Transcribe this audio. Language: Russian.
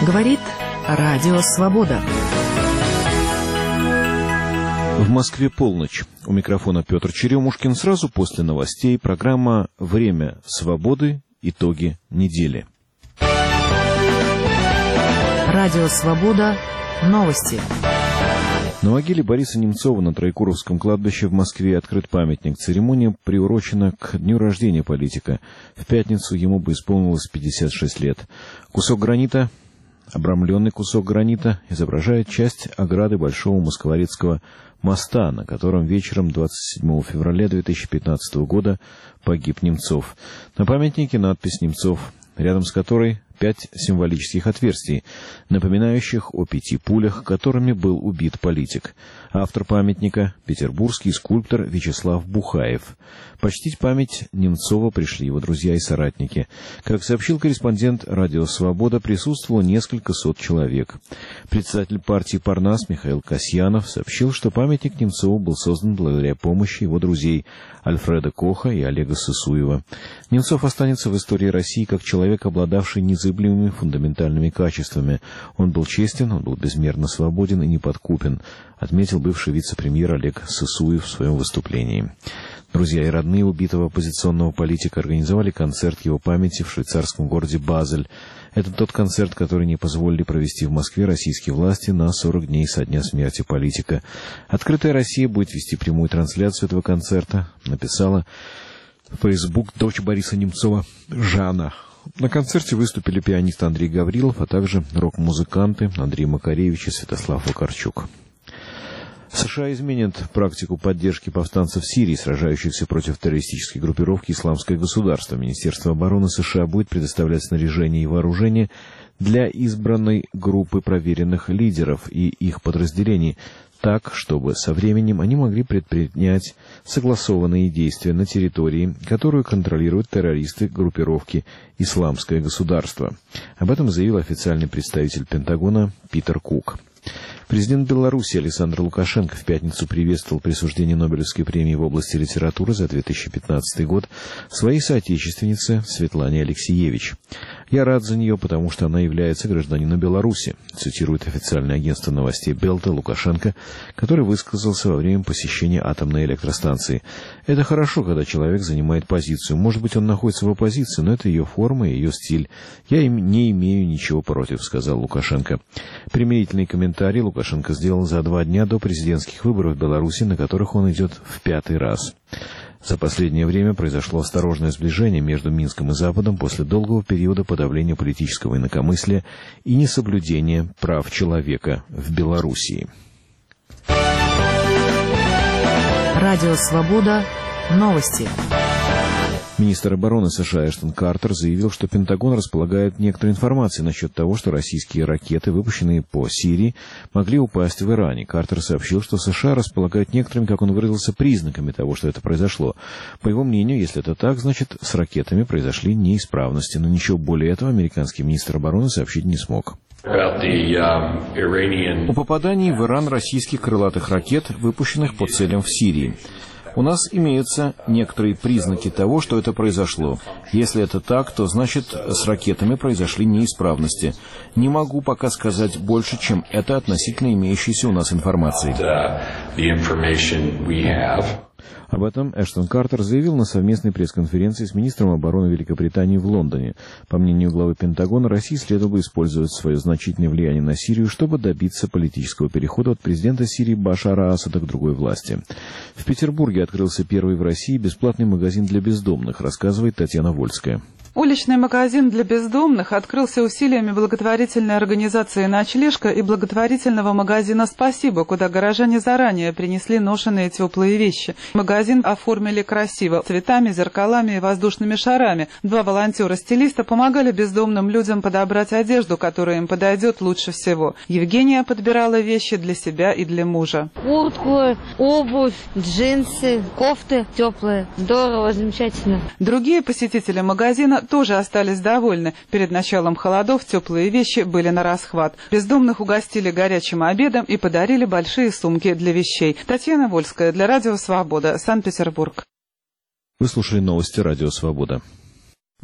Говорит Радио Свобода. В Москве полночь. У микрофона Петр Черемушкин. Сразу после новостей программа «Время свободы. Итоги недели». Радио Свобода. Новости. На могиле Бориса Немцова на Троекуровском кладбище в Москве открыт памятник. Церемония приурочена к дню рождения политика. В пятницу ему бы исполнилось 56 лет. Обрамленный кусок гранита изображает часть ограды Большого Москворецкого моста, на котором вечером 27 февраля 2015 года погиб Немцов. На памятнике надпись «Немцов», рядом с которой 5 символических отверстий, напоминающих о 5 пулях, которыми был убит политик. Автор памятника — петербургский скульптор Вячеслав Бухаев. Почтить память Немцова пришли его друзья и соратники. Как сообщил корреспондент «Радио Свобода», присутствовало несколько сот человек. Председатель партии «Парнас» Михаил Касьянов сообщил, что памятник Немцову был создан благодаря помощи его друзей Альфреда Коха и Олега Сысуева. Немцов останется в истории России как человек, обладавший незыблемыми фундаментальными качествами. Он был честен, он был безмерно свободен и неподкупен, отметил бывший вице-премьер Олег Сысуев в своем выступлении. Друзья и родные убитого оппозиционного политика организовали концерт его памяти в швейцарском городе Базель. Это тот концерт, который не позволили провести в Москве российские власти на 40 дней со дня смерти политика. «Открытая Россия» будет вести прямую трансляцию этого концерта, написала в Facebook дочь Бориса Немцова Жанна. На концерте выступили пианист Андрей Гаврилов, а также рок-музыканты Андрей Макаревич и Святослав Вакарчук. США изменят практику поддержки повстанцев в Сирии, сражающихся против террористической группировки «Исламское государство». Министерство обороны США будет предоставлять снаряжение и вооружение для избранной группы проверенных лидеров и их подразделений, так, чтобы со временем они могли предпринять согласованные действия на территории, которую контролируют террористы группировки «Исламское государство». Об этом заявил официальный представитель Пентагона Питер Кук. Президент Беларуси Александр Лукашенко в пятницу приветствовал присуждение Нобелевской премии в области литературы за 2015 год своей соотечественнице Светлане Алексиевич. «Я рад за нее, потому что она является гражданином Беларуси», цитирует официальное агентство новостей Белта Лукашенко, который высказался во время посещения атомной электростанции. «Это хорошо, когда человек занимает позицию. Может быть, он находится в оппозиции, но это ее форма и ее стиль. Я не имею ничего против», — сказал Лукашенко. Примирительный комментарий Лукашенко сделал за 2 дня до президентских выборов в Беларуси, на которых он идет в 5-й раз. За последнее время произошло осторожное сближение между Минском и Западом после долгого периода подавления политического инакомыслия и несоблюдения прав человека в Белоруссии. Радио Свобода. Новости. Министр обороны США Эштон Картер заявил, что Пентагон располагает некоторой информацией насчет того, что российские ракеты, выпущенные по Сирии, могли упасть в Иране. Картер сообщил, что США располагают некоторыми, как он выразился, признаками того, что это произошло. По его мнению, если это так, значит, с ракетами произошли неисправности. Но ничего более этого американский министр обороны сообщить не смог. О попадании в Иран российских крылатых ракет, выпущенных по целям в Сирии. У нас имеются некоторые признаки того, что это произошло. Если это так, то значит, с ракетами произошли неисправности. Не могу пока сказать больше, чем это относительно имеющейся у нас информации. Об этом Эштон Картер заявил на совместной пресс-конференции с министром обороны Великобритании в Лондоне. По мнению главы Пентагона, России следовало использовать свое значительное влияние на Сирию, чтобы добиться политического перехода от президента Сирии Башара Асада к другой власти. В Петербурге открылся первый в России бесплатный магазин для бездомных, рассказывает Татьяна Вольская. Уличный магазин для бездомных открылся усилиями благотворительной организации «Ночлежка» и благотворительного магазина «Спасибо», куда горожане заранее принесли ношеные теплые вещи. Магазин оформили красиво, цветами, зеркалами и воздушными шарами. 2 волонтера-стилиста помогали бездомным людям подобрать одежду, которая им подойдет лучше всего. Евгения подбирала вещи для себя и для мужа. Куртку, обувь, джинсы, кофты теплые. Здорово, замечательно. Другие посетители магазина тоже остались довольны. Перед началом холодов теплые вещи были на расхват. Бездомных угостили горячим обедом и подарили большие сумки для вещей. Татьяна Вольская для Радио Свобода, Санкт-Петербург. Вы слушали новости Радио Свобода.